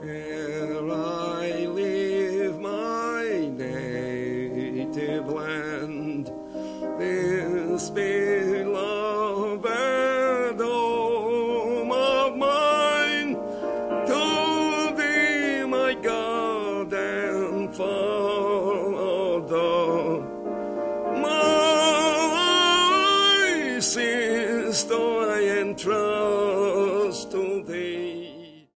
ere I leave my native land, this beloved home of mine, to thee, my God and Father, my sins, though I entrust